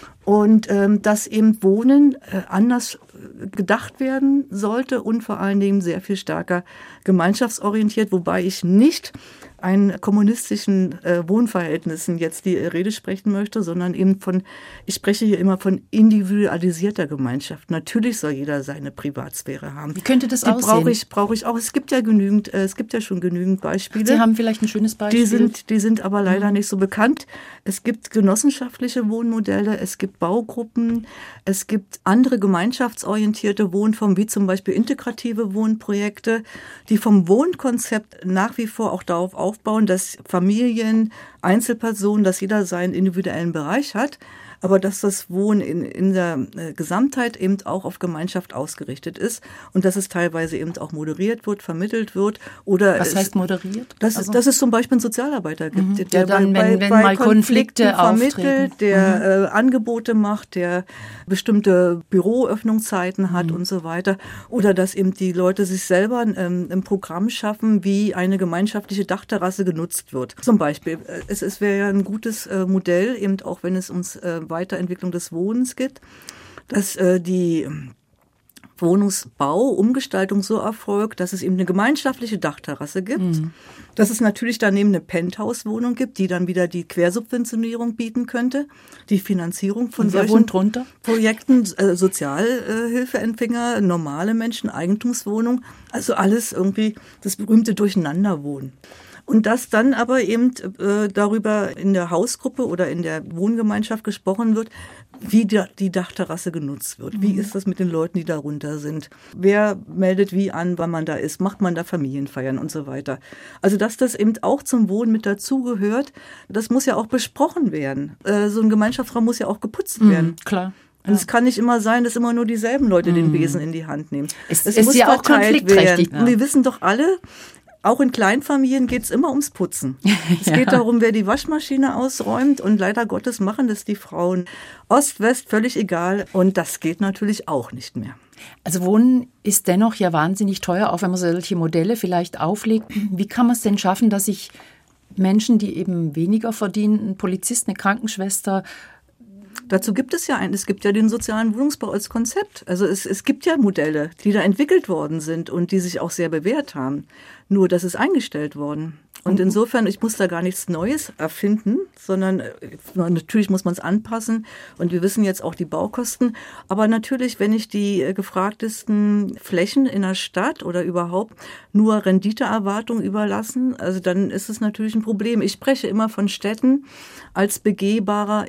[SPEAKER 3] Und ähm, dass eben Wohnen äh, anders gedacht werden sollte und vor allen Dingen sehr viel stärker gemeinschaftsorientiert, wobei ich nicht einen kommunistischen äh, Wohnverhältnissen jetzt die Rede sprechen möchte, sondern eben von, ich spreche hier immer von individualisierter Gemeinschaft. Natürlich soll jeder seine Privatsphäre haben.
[SPEAKER 2] Wie könnte das
[SPEAKER 3] die
[SPEAKER 2] aussehen?
[SPEAKER 3] Brauche ich, brauche ich auch. Es gibt ja genügend, äh, es gibt ja schon genügend Beispiele.
[SPEAKER 2] Sie haben vielleicht ein schönes Beispiel.
[SPEAKER 3] Die sind, die sind aber leider mhm. nicht so bekannt. Es gibt genossenschaftliche Wohnmodelle, es gibt Baugruppen, es gibt andere gemeinschaftsorientierte Wohnformen, wie zum Beispiel integrative Wohnprojekte, die vom Wohnkonzept nach wie vor auch darauf aufbauen, dass Familien, Einzelpersonen, dass jeder seinen individuellen Bereich hat, aber dass das Wohnen in, in der Gesamtheit eben auch auf Gemeinschaft ausgerichtet ist und dass es teilweise eben auch moderiert wird, vermittelt wird. Oder
[SPEAKER 2] Was heißt moderiert?
[SPEAKER 3] Dass, also, dass es zum Beispiel einen Sozialarbeiter gibt,
[SPEAKER 2] mhm.
[SPEAKER 3] der,
[SPEAKER 2] der dann,
[SPEAKER 3] bei,
[SPEAKER 2] wenn, wenn
[SPEAKER 3] bei
[SPEAKER 2] mal
[SPEAKER 3] Konflikten
[SPEAKER 2] Konflikte
[SPEAKER 3] vermittelt,
[SPEAKER 2] auftreten.
[SPEAKER 3] der
[SPEAKER 2] mhm.
[SPEAKER 3] äh, Angebote macht, der bestimmte Büroöffnungszeiten hat mhm. und so weiter. Oder dass eben die Leute sich selber ähm, ein Programm schaffen, wie eine gemeinschaftliche Dachterrasse genutzt wird. Zum Beispiel, es, es wäre ja ein gutes äh, Modell, eben auch wenn es uns äh, Weiterentwicklung des Wohnens gibt, dass äh, die Wohnungsbau, Umgestaltung so erfolgt, dass es eben eine gemeinschaftliche Dachterrasse gibt, mhm. dass es natürlich daneben eine Penthouse-Wohnung gibt, die dann wieder die Quersubventionierung bieten könnte, die Finanzierung von solchen Projekten, äh, Sozialhilfeempfänger, normale Menschen, Eigentumswohnung, also alles irgendwie das berühmte Durcheinanderwohnen. Und dass dann aber eben äh, darüber in der Hausgruppe oder in der Wohngemeinschaft gesprochen wird, wie die, die Dachterrasse genutzt wird. Wie ist das mit den Leuten, die darunter sind? Wer meldet wie an, wann man da ist? Macht man da Familienfeiern und so weiter? Also dass das eben auch zum Wohnen mit dazugehört, das muss ja auch besprochen werden. Äh, so ein Gemeinschaftsraum muss ja auch geputzt mhm, werden.
[SPEAKER 2] Klar.
[SPEAKER 3] Und ja. es kann nicht immer sein, dass immer nur dieselben Leute mhm. den Besen in die Hand nehmen.
[SPEAKER 2] Es, es ist ja auch konfliktträchtig.
[SPEAKER 3] Ja. Und wir wissen doch alle, auch in Kleinfamilien geht es immer ums Putzen. Es ja. geht darum, wer die Waschmaschine ausräumt und leider Gottes machen das die Frauen. Ost, West, völlig egal und das geht natürlich auch nicht mehr.
[SPEAKER 2] Also Wohnen ist dennoch ja wahnsinnig teuer, auch wenn man solche Modelle vielleicht auflegt. Wie kann man es denn schaffen, dass sich Menschen, die eben weniger verdienen, ein Polizist, eine Krankenschwester,
[SPEAKER 3] dazu gibt es ja einen, es gibt ja den sozialen Wohnungsbau als Konzept. Also es, es gibt ja Modelle, die da entwickelt worden sind und die sich auch sehr bewährt haben. Nur, das ist eingestellt worden. Und insofern, ich muss da gar nichts Neues erfinden, sondern natürlich muss man es anpassen. Und wir wissen jetzt auch die Baukosten. Aber natürlich, wenn ich die gefragtesten Flächen in der Stadt oder überhaupt nur Renditeerwartung überlassen, also dann ist es natürlich ein Problem. Ich spreche immer von Städten als begehbarer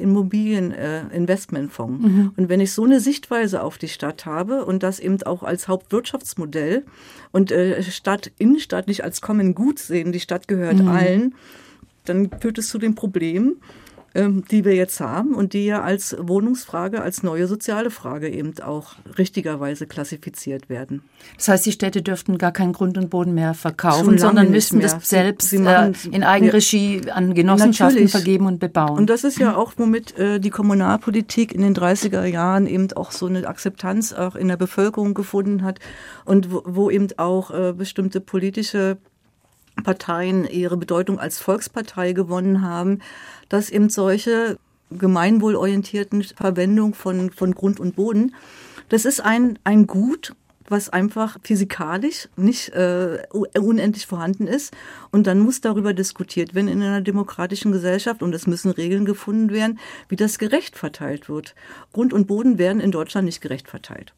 [SPEAKER 3] Immobilieninvestmentfonds. Äh, mhm. Und wenn ich so eine Sichtweise auf die Stadt habe und das eben auch als Hauptwirtschaftsmodell und äh, Stadt, Innenstadt nicht als Common Good sehen, die Stadt gehört mhm. allen, dann führt es zu den Problemen, ähm, die wir jetzt haben und die ja als Wohnungsfrage, als neue soziale Frage eben auch richtigerweise klassifiziert werden.
[SPEAKER 2] Das heißt, die Städte dürften gar keinen Grund und Boden mehr verkaufen, sondern müssten das selbst sie, sie machen, äh, in Eigenregie ja, an Genossenschaften natürlich. vergeben und bebauen.
[SPEAKER 3] Und das ist ja auch, womit äh, die Kommunalpolitik in den dreißiger Jahren eben auch so eine Akzeptanz auch in der Bevölkerung gefunden hat und wo, wo eben auch äh, bestimmte politische Parteien ihre Bedeutung als Volkspartei gewonnen haben, dass eben solche gemeinwohlorientierten Verwendung von, von Grund und Boden, das ist ein, ein Gut, was einfach physikalisch nicht äh, unendlich vorhanden ist. Und dann muss darüber diskutiert werden in einer demokratischen Gesellschaft und es müssen Regeln gefunden werden, wie das gerecht verteilt wird. Grund und Boden werden in Deutschland nicht gerecht verteilt.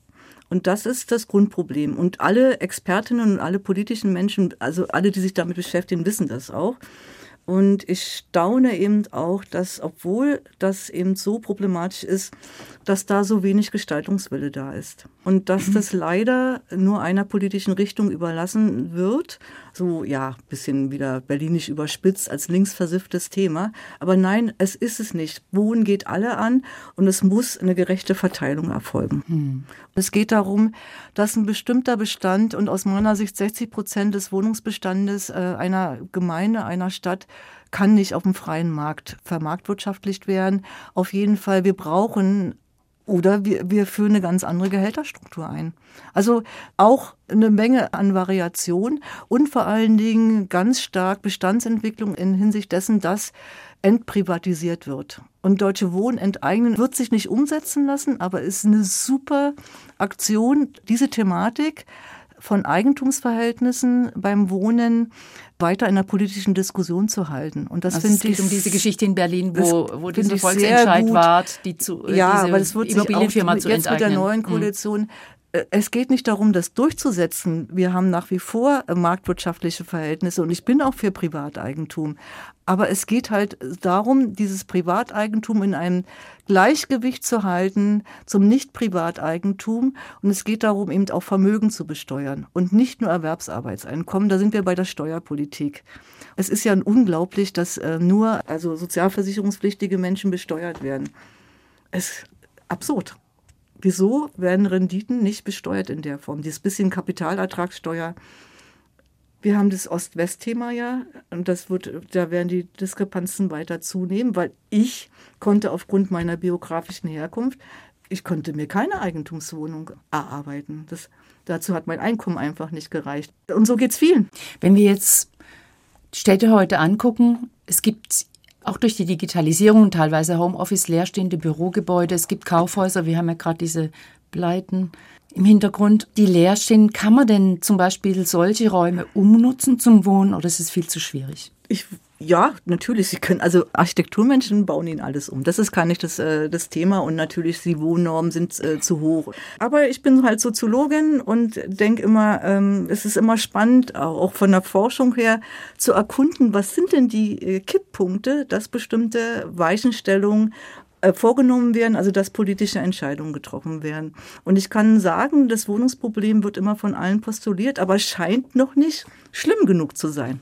[SPEAKER 3] Und das ist das Grundproblem. Und alle Expertinnen und alle politischen Menschen, also alle, die sich damit beschäftigen, wissen das auch. Und ich staune eben auch, dass, obwohl das eben so problematisch ist, dass da so wenig Gestaltungswille da ist. Und dass das leider nur einer politischen Richtung überlassen wird. So, ja, bisschen wieder berlinisch überspitzt als linksversifftes Thema. Aber nein, es ist es nicht. Wohnen geht alle an und es muss eine gerechte Verteilung erfolgen. Hm. Es geht darum, dass ein bestimmter Bestand und aus meiner Sicht sechzig Prozent des Wohnungsbestandes äh, einer Gemeinde, einer Stadt, kann nicht auf dem freien Markt vermarktwirtschaftlicht werden. Auf jeden Fall, wir brauchen oder wir, wir führen eine ganz andere Gehälterstruktur ein. Also auch eine Menge an Variation und vor allen Dingen ganz stark Bestandsentwicklung in Hinsicht dessen, dass entprivatisiert wird. Und Deutsche Wohnen enteignen wird sich nicht umsetzen lassen, aber ist eine super Aktion, diese Thematik von Eigentumsverhältnissen beim Wohnen weiter in der politischen Diskussion zu halten. Und das
[SPEAKER 2] also
[SPEAKER 3] finde
[SPEAKER 2] es geht
[SPEAKER 3] ich
[SPEAKER 2] um diese Geschichte in Berlin, wo, wo dieser
[SPEAKER 3] Volksentscheid
[SPEAKER 2] war, die zu
[SPEAKER 3] ja,
[SPEAKER 2] diese
[SPEAKER 3] aber das wird
[SPEAKER 2] Immobilienfirma
[SPEAKER 3] sich auch
[SPEAKER 2] zu
[SPEAKER 3] jetzt
[SPEAKER 2] enteignen.
[SPEAKER 3] mit der neuen Koalition. Mhm. Es geht nicht darum, das durchzusetzen. Wir haben nach wie vor marktwirtschaftliche Verhältnisse und ich bin auch für Privateigentum. Aber es geht halt darum, dieses Privateigentum in einem Gleichgewicht zu halten zum Nicht-Privateigentum. Und es geht darum, eben auch Vermögen zu besteuern und nicht nur Erwerbsarbeitseinkommen. Da sind wir bei der Steuerpolitik. Es ist ja unglaublich, dass nur also sozialversicherungspflichtige Menschen besteuert werden. Es ist absurd. Wieso werden Renditen nicht besteuert in der Form? Dieses bisschen Kapitalertragssteuer. Wir haben das Ost-West-Thema ja und das wird, da werden die Diskrepanzen weiter zunehmen, weil ich konnte aufgrund meiner biografischen Herkunft, ich konnte mir keine Eigentumswohnung erarbeiten. Das, dazu hat mein Einkommen einfach nicht gereicht. Und so geht's vielen.
[SPEAKER 2] Wenn wir jetzt Städte heute angucken, es gibt auch durch die Digitalisierung, teilweise Homeoffice, leerstehende Bürogebäude. Es gibt Kaufhäuser, wir haben ja gerade diese Pleiten im Hintergrund, die leer stehen. Kann man denn zum Beispiel solche Räume umnutzen zum Wohnen oder ist es viel zu schwierig?
[SPEAKER 3] Ich, ja, natürlich. Sie können, also Architekturmenschen bauen ihnen alles um. Das ist gar nicht das, äh, das Thema und natürlich die Wohnnormen sind äh, zu hoch. Aber ich bin halt Soziologin und denke immer, ähm, es ist immer spannend, auch von der Forschung her, zu erkunden, was sind denn die äh, Kipppunkte, dass bestimmte Weichenstellungen äh, vorgenommen werden, also dass politische Entscheidungen getroffen werden. Und ich kann sagen, das Wohnungsproblem wird immer von allen postuliert, aber scheint noch nicht schlimm genug zu sein.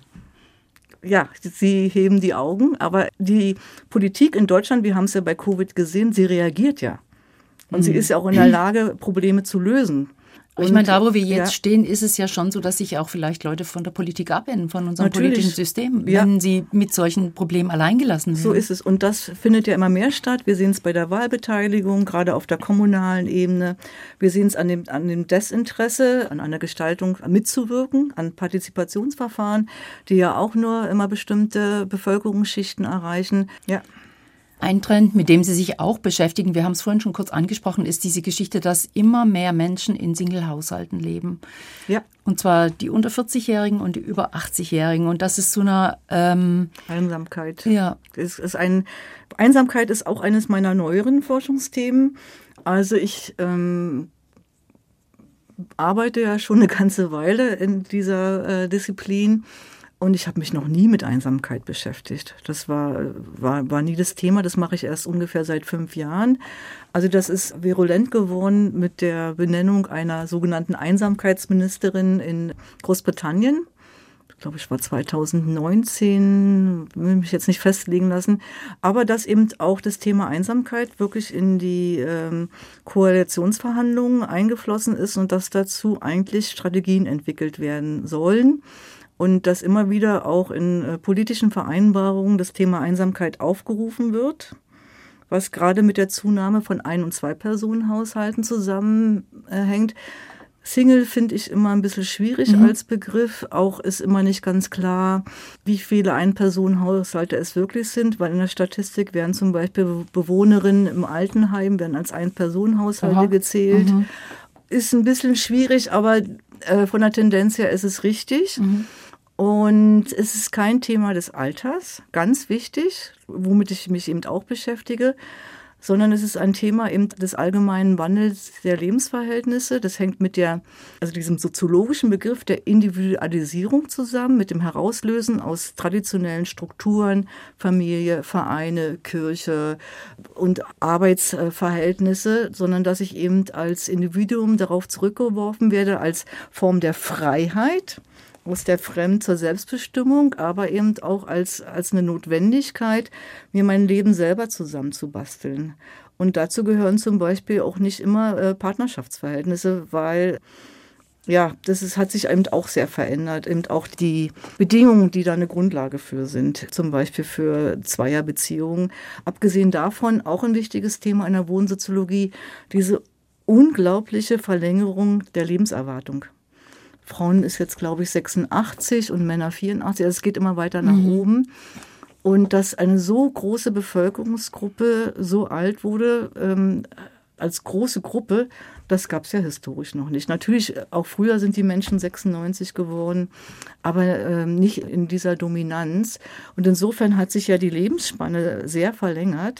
[SPEAKER 3] Ja, sie heben die Augen, aber die Politik in Deutschland, wir haben es ja bei Covid gesehen, sie reagiert ja. Und mhm. sie ist ja auch in der Lage, Probleme zu lösen.
[SPEAKER 2] Und ich meine, da, wo wir jetzt ja. stehen, ist es ja schon so, dass sich auch vielleicht Leute von der Politik abwenden, von unserem Natürlich. politischen System, ja. wenn sie mit solchen Problemen alleingelassen werden.
[SPEAKER 3] So ist es. Und das findet ja immer mehr statt. Wir sehen es bei der Wahlbeteiligung, gerade auf der kommunalen Ebene. Wir sehen es an dem, an dem Desinteresse, an einer Gestaltung mitzuwirken, an Partizipationsverfahren, die ja auch nur immer bestimmte Bevölkerungsschichten erreichen. Ja.
[SPEAKER 2] Ein Trend, mit dem Sie sich auch beschäftigen, wir haben es vorhin schon kurz angesprochen, ist diese Geschichte, dass immer mehr Menschen in Single-Haushalten leben.
[SPEAKER 3] Ja.
[SPEAKER 2] Und zwar die unter vierzig-Jährigen und die über achtzig-Jährigen. Und das ist zu einer ähm,
[SPEAKER 3] Einsamkeit.
[SPEAKER 2] Ja.
[SPEAKER 3] Es ist ein, Einsamkeit ist auch eines meiner neueren Forschungsthemen. Also ich ähm, arbeite ja schon eine ganze Weile in dieser äh, Disziplin. Und ich habe mich noch nie mit Einsamkeit beschäftigt. Das war, war, war nie das Thema. Das mache ich erst ungefähr seit fünf Jahren. Also das ist virulent geworden mit der Benennung einer sogenannten Einsamkeitsministerin in Großbritannien. Ich glaube, ich war zweitausendneunzehn, will mich jetzt nicht festlegen lassen. Aber dass eben auch das Thema Einsamkeit wirklich in die ähm, Koalitionsverhandlungen eingeflossen ist und dass dazu eigentlich Strategien entwickelt werden sollen. Und dass immer wieder auch in äh, politischen Vereinbarungen das Thema Einsamkeit aufgerufen wird, was gerade mit der Zunahme von Ein- und Zwei-Personen-Haushalten zusammenhängt. Single finde ich immer ein bisschen schwierig mhm. als Begriff. Auch ist immer nicht ganz klar, wie viele Ein-Personen-Haushalte es wirklich sind, weil in der Statistik werden zum Beispiel Bewohnerinnen im Altenheim werden als Ein-Personen-Haushalte Aha. gezählt. Mhm. Ist ein bisschen schwierig, aber äh, von der Tendenz her ist es richtig. Mhm. Und es ist kein Thema des Alters, ganz wichtig, womit ich mich eben auch beschäftige, sondern es ist ein Thema eben des allgemeinen Wandels der Lebensverhältnisse. Das hängt mit der, also diesem soziologischen Begriff der Individualisierung zusammen, mit dem Herauslösen aus traditionellen Strukturen, Familie, Vereine, Kirche und Arbeitsverhältnisse, sondern dass ich eben als Individuum darauf zurückgeworfen werde, als Form der Freiheit, aus der Fremd zur Selbstbestimmung, aber eben auch als, als eine Notwendigkeit, mir mein Leben selber zusammenzubasteln. Und dazu gehören zum Beispiel auch nicht immer äh, Partnerschaftsverhältnisse, weil ja, das ist, hat sich eben auch sehr verändert. Eben auch die Bedingungen, die da eine Grundlage für sind, zum Beispiel für Zweierbeziehungen. Abgesehen davon auch ein wichtiges Thema in der Wohnsoziologie, diese unglaubliche Verlängerung der Lebenserwartung. Frauen ist jetzt, glaube ich, sechsundachtzig und Männer vierundachtzig. Also es geht immer weiter nach mhm. oben. Und dass eine so große Bevölkerungsgruppe so alt wurde, ähm, als große Gruppe, das gab es ja historisch noch nicht. Natürlich, auch früher sind die Menschen sechsundneunzig geworden, aber ähm, nicht in dieser Dominanz. Und insofern hat sich ja die Lebensspanne sehr verlängert.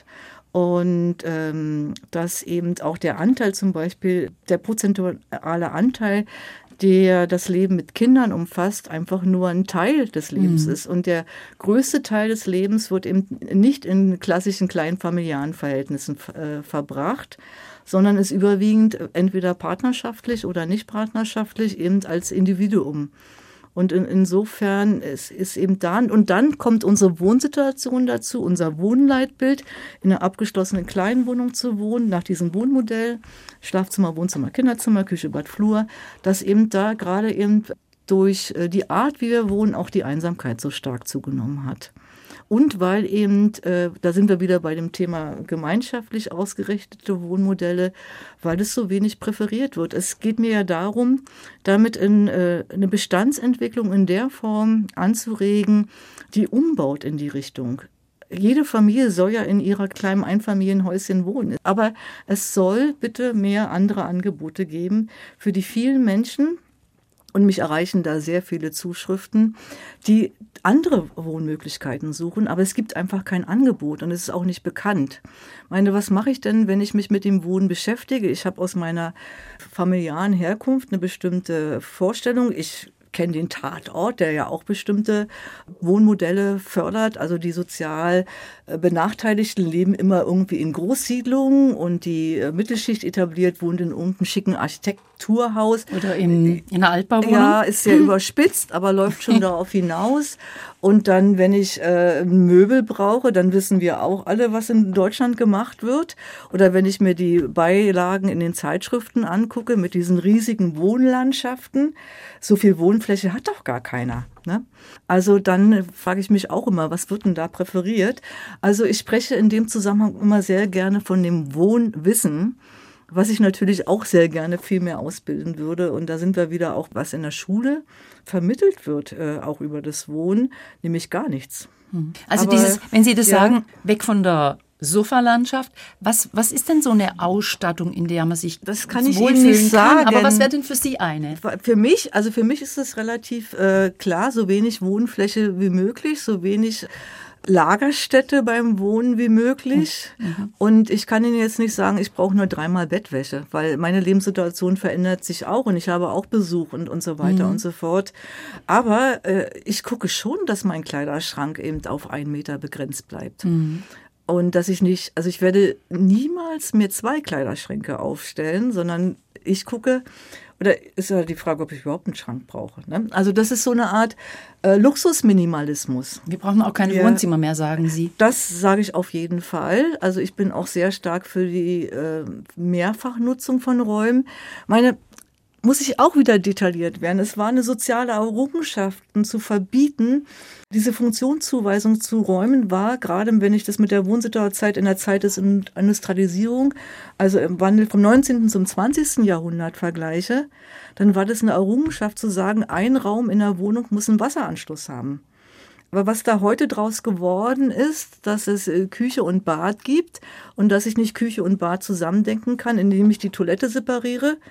[SPEAKER 3] Und ähm, dass eben auch der Anteil zum Beispiel, der prozentuale Anteil, der das Leben mit Kindern umfasst, einfach nur ein Teil des Lebens mhm. ist. Und der größte Teil des Lebens wird eben nicht in klassischen kleinen familiären Verhältnissen äh, verbracht, sondern ist überwiegend entweder partnerschaftlich oder nicht partnerschaftlich, eben als Individuum. Und in, insofern ist, ist eben da, und dann kommt unsere Wohnsituation dazu, unser Wohnleitbild, in einer abgeschlossenen Kleinwohnung zu wohnen, nach diesem Wohnmodell, Schlafzimmer, Wohnzimmer, Kinderzimmer, Küche, Bad, Flur, dass eben da gerade eben durch die Art, wie wir wohnen, auch die Einsamkeit so stark zugenommen hat. Und weil eben, äh, da sind wir wieder bei dem Thema gemeinschaftlich ausgerichtete Wohnmodelle, weil es so wenig präferiert wird. Es geht mir ja darum, damit in, äh, eine Bestandsentwicklung in der Form anzuregen, die umbaut in die Richtung. Jede Familie soll ja in ihrer kleinen Einfamilienhäuschen wohnen. Aber es soll bitte mehr andere Angebote geben für die vielen Menschen. Und mich erreichen da sehr viele Zuschriften, die andere Wohnmöglichkeiten suchen, aber es gibt einfach kein Angebot und es ist auch nicht bekannt. Ich meine, was mache ich denn, wenn ich mich mit dem Wohnen beschäftige? Ich habe aus meiner familiären Herkunft eine bestimmte Vorstellung. Ich kenne den Tatort, der ja auch bestimmte Wohnmodelle fördert. Also die sozial Benachteiligten leben immer irgendwie in Großsiedlungen und die Mittelschicht etabliert wohnt in irgendeinem schicken Architekturhaus.
[SPEAKER 2] Oder in, in einer Altbauwohnung.
[SPEAKER 3] Ja, ist sehr überspitzt, aber läuft schon darauf hinaus. Und dann, wenn ich äh, Möbel brauche, dann wissen wir auch alle, was in Deutschland gemacht wird. Oder wenn ich mir die Beilagen in den Zeitschriften angucke mit diesen riesigen Wohnlandschaften, so viel Wohnfläche hat doch gar keiner. Ne? Also dann frage ich mich auch immer, was wird denn da präferiert? Also ich spreche in dem Zusammenhang immer sehr gerne von dem Wohnwissen, was ich natürlich auch sehr gerne viel mehr ausbilden würde. Und da sind wir wieder auch, was in der Schule vermittelt wird, äh, auch über das Wohnen, nämlich gar nichts.
[SPEAKER 2] Also
[SPEAKER 3] Aber,
[SPEAKER 2] dieses, wenn Sie das
[SPEAKER 3] ja,
[SPEAKER 2] sagen, weg von der Sofalandschaft, was, was ist denn so eine Ausstattung, in der man sich
[SPEAKER 3] das kann ich Ihnen
[SPEAKER 2] wohlfühlen
[SPEAKER 3] nicht sagen.
[SPEAKER 2] kann? Aber was wäre denn für Sie eine?
[SPEAKER 3] Für mich, also für mich ist es relativ äh, klar, so wenig Wohnfläche wie möglich, so wenig Lagerstätte beim Wohnen wie möglich. Mhm. Und ich kann Ihnen jetzt nicht sagen, ich brauche nur dreimal Bettwäsche, weil meine Lebenssituation verändert sich auch und ich habe auch Besuch und, und so weiter mhm. und so fort. Aber äh, ich gucke schon, dass mein Kleiderschrank eben auf einen Meter begrenzt bleibt. Mhm. Und dass ich nicht, also ich werde niemals mir zwei Kleiderschränke aufstellen, sondern ich gucke, oder ist ja die Frage, ob ich überhaupt einen Schrank brauche. Ne? Also das ist so eine Art äh, Luxusminimalismus.
[SPEAKER 2] Wir brauchen auch keine ja, Wohnzimmer mehr, sagen Sie.
[SPEAKER 3] Das sage ich auf jeden Fall. Also ich bin auch sehr stark für die äh, Mehrfachnutzung von Räumen. Meine muss ich auch wieder detailliert werden. Es war eine soziale Errungenschaft zu verbieten. Diese Funktionszuweisung zu Räumen war, gerade wenn ich das mit der Wohnsituation in der Zeit des Industrialisierung, also im Wandel vom neunzehnten zum zwanzigsten Jahrhundert vergleiche, dann war das eine Errungenschaft zu sagen, ein Raum in der Wohnung muss einen Wasseranschluss haben. Aber was da heute draus geworden ist, dass es Küche und Bad gibt und dass ich nicht Küche und Bad zusammendenken kann, indem ich die Toilette separiere,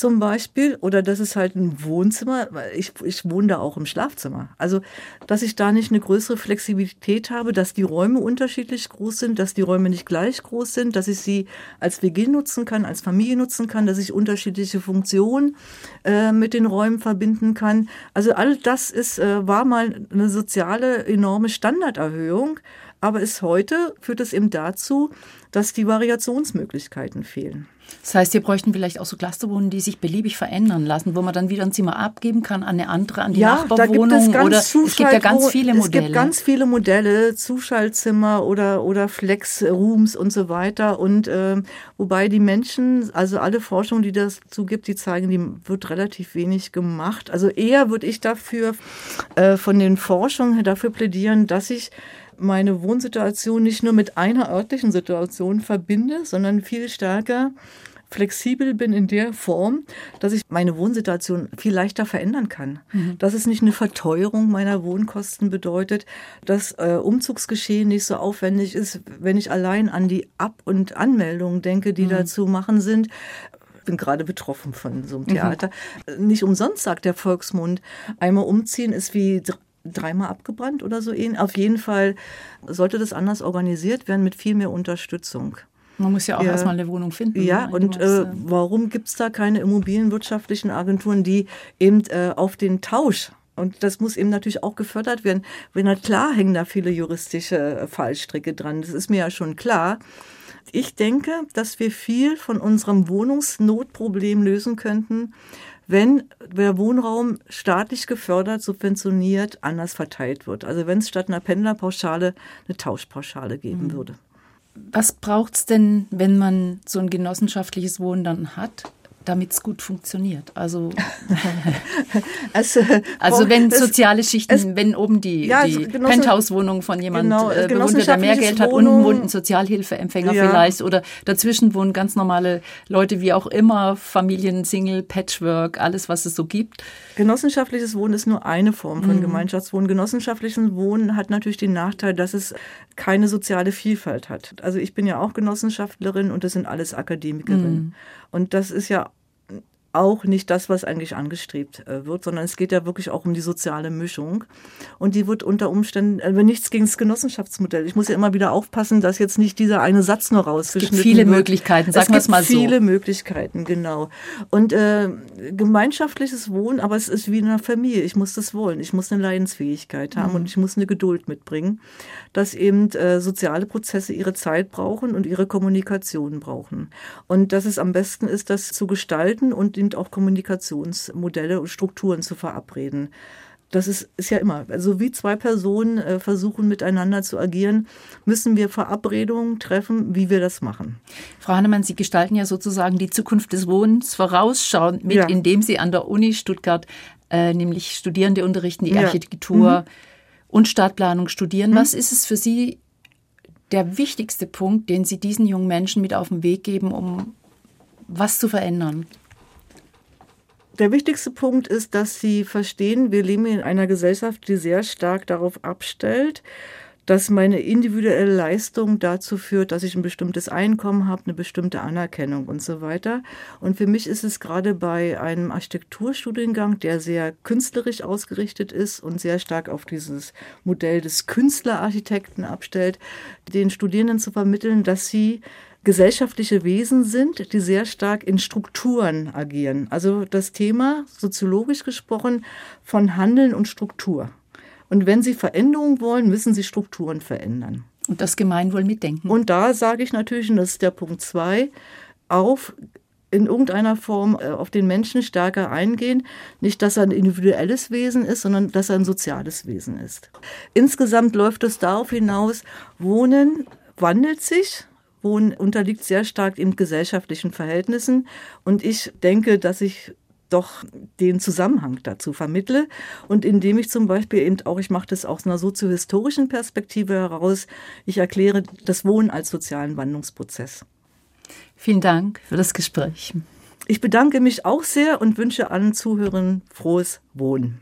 [SPEAKER 3] zum Beispiel, oder das ist halt ein Wohnzimmer, weil ich, ich wohne da auch im Schlafzimmer. Also, dass ich da nicht eine größere Flexibilität habe, dass die Räume unterschiedlich groß sind, dass die Räume nicht gleich groß sind, dass ich sie als W G nutzen kann, als Familie nutzen kann, dass ich unterschiedliche Funktionen äh, mit den Räumen verbinden kann. Also all das ist, äh, war mal eine soziale enorme Standarderhöhung, aber ist heute, führt es eben dazu, dass die Variationsmöglichkeiten fehlen.
[SPEAKER 2] Das heißt, wir bräuchten vielleicht auch so Clusterwohnungen, die sich beliebig verändern lassen, wo man dann wieder ein Zimmer abgeben kann an eine andere, an die
[SPEAKER 3] ja,
[SPEAKER 2] Nachbarwohnung.
[SPEAKER 3] Da gibt es ganz
[SPEAKER 2] oder es gibt ja ganz viele Modelle.
[SPEAKER 3] Es gibt ganz viele Modelle, Zuschaltzimmer oder, oder Flex-Rooms und so weiter. Und äh, wobei die Menschen, also alle Forschung, die das dazu gibt, die zeigen, die wird relativ wenig gemacht. Also eher würde ich dafür äh, von den Forschungen dafür plädieren, dass ich meine Wohnsituation nicht nur mit einer örtlichen Situation verbinde, sondern viel stärker flexibel bin in der Form, dass ich meine Wohnsituation viel leichter verändern kann. Mhm. Dass es nicht eine Verteuerung meiner Wohnkosten bedeutet, dass äh, Umzugsgeschehen nicht so aufwendig ist, wenn ich allein an die Ab- und Anmeldungen denke, die mhm. dazu machen sind. Ich bin gerade betroffen von so einem Theater. Mhm. Nicht umsonst sagt der Volksmund, einmal umziehen ist wie dreimal abgebrannt oder so. Auf jeden Fall sollte das anders organisiert werden mit viel mehr Unterstützung.
[SPEAKER 2] Man muss ja auch
[SPEAKER 3] ja.
[SPEAKER 2] erstmal eine Wohnung finden.
[SPEAKER 3] Ja, und äh, warum gibt es da keine immobilienwirtschaftlichen Agenturen, die eben äh, auf den Tausch, und das muss eben natürlich auch gefördert werden, wenn na klar hängen da viele juristische Fallstricke dran, das ist mir ja schon klar. Ich denke, dass wir viel von unserem Wohnungsnotproblem lösen könnten, wenn der Wohnraum staatlich gefördert, subventioniert, anders verteilt wird. Also wenn es statt einer Pendlerpauschale eine Tauschpauschale geben mhm. würde.
[SPEAKER 2] Was braucht es denn, wenn man so ein genossenschaftliches Wohnen dann hat, damit es gut funktioniert? Also, es, äh, also wenn soziale Schichten, es, wenn oben die,
[SPEAKER 3] ja,
[SPEAKER 2] die
[SPEAKER 3] Genossen,
[SPEAKER 2] Penthouse-Wohnung von jemandem
[SPEAKER 3] genau,
[SPEAKER 2] äh, bewohnt, der mehr Geld hat, unten wohnt ein Sozialhilfeempfänger ja. vielleicht, oder dazwischen wohnen ganz normale Leute, wie auch immer, Familien, Single, Patchwork, alles, was es so gibt.
[SPEAKER 3] Genossenschaftliches Wohnen ist nur eine Form von mhm. Gemeinschaftswohnen. Genossenschaftliches Wohnen hat natürlich den Nachteil, dass es keine soziale Vielfalt hat. Also ich bin ja auch Genossenschaftlerin und das sind alles Akademikerinnen. Mhm. Und das ist ja auch nicht das, was eigentlich angestrebt wird, sondern es geht ja wirklich auch um die soziale Mischung. Und die wird unter Umständen, also nichts gegen das Genossenschaftsmodell. Ich muss ja immer wieder aufpassen, dass jetzt nicht dieser eine Satz nur rausgeschnitten wird.
[SPEAKER 2] Es gibt viele wird. Möglichkeiten, sagen wir es mal so.
[SPEAKER 3] Es gibt viele Möglichkeiten, genau. Und äh, gemeinschaftliches Wohnen, aber es ist wie in einer Familie. Ich muss das wollen. Ich muss eine Leidensfähigkeit haben mhm. und ich muss eine Geduld mitbringen, dass eben äh, soziale Prozesse ihre Zeit brauchen und ihre Kommunikation brauchen. Und dass es am besten ist, das zu gestalten und auch Kommunikationsmodelle und Strukturen zu verabreden. Das ist, ist ja immer, also wie zwei Personen äh, versuchen miteinander zu agieren, müssen wir Verabredungen treffen, wie wir das machen.
[SPEAKER 2] Frau Hannemann, Sie gestalten ja sozusagen die Zukunft des Wohnens vorausschauend mit, ja. indem Sie an der Uni Stuttgart äh, nämlich Studierende unterrichten, die ja. Architektur mhm. und Stadtplanung studieren. Mhm. Was ist es für Sie der wichtigste Punkt, den Sie diesen jungen Menschen mit auf den Weg geben, um was zu verändern?
[SPEAKER 3] Der wichtigste Punkt ist, dass sie verstehen, wir leben in einer Gesellschaft, die sehr stark darauf abstellt, dass meine individuelle Leistung dazu führt, dass ich ein bestimmtes Einkommen habe, eine bestimmte Anerkennung und so weiter. Und für mich ist es gerade bei einem Architekturstudiengang, der sehr künstlerisch ausgerichtet ist und sehr stark auf dieses Modell des Künstlerarchitekten abstellt, den Studierenden zu vermitteln, dass sie gesellschaftliche Wesen sind, die sehr stark in Strukturen agieren. Also das Thema, soziologisch gesprochen, von Handeln und Struktur. Und wenn Sie Veränderungen wollen, müssen Sie Strukturen verändern.
[SPEAKER 2] Und das Gemeinwohl mitdenken.
[SPEAKER 3] Und da sage ich natürlich, und das ist der Punkt zwei, auf in irgendeiner Form auf den Menschen stärker eingehen. Nicht, dass er ein individuelles Wesen ist, sondern dass er ein soziales Wesen ist. Insgesamt läuft es darauf hinaus, Wohnen wandelt sich. Wohnen unterliegt sehr stark in gesellschaftlichen Verhältnissen. Und ich denke, dass ich doch den Zusammenhang dazu vermittle. Und indem ich zum Beispiel eben auch, ich mache das aus einer soziohistorischen Perspektive heraus, ich erkläre das Wohnen als sozialen Wandlungsprozess.
[SPEAKER 2] Vielen Dank für das Gespräch.
[SPEAKER 3] Ich bedanke mich auch sehr und wünsche allen Zuhörern frohes Wohnen.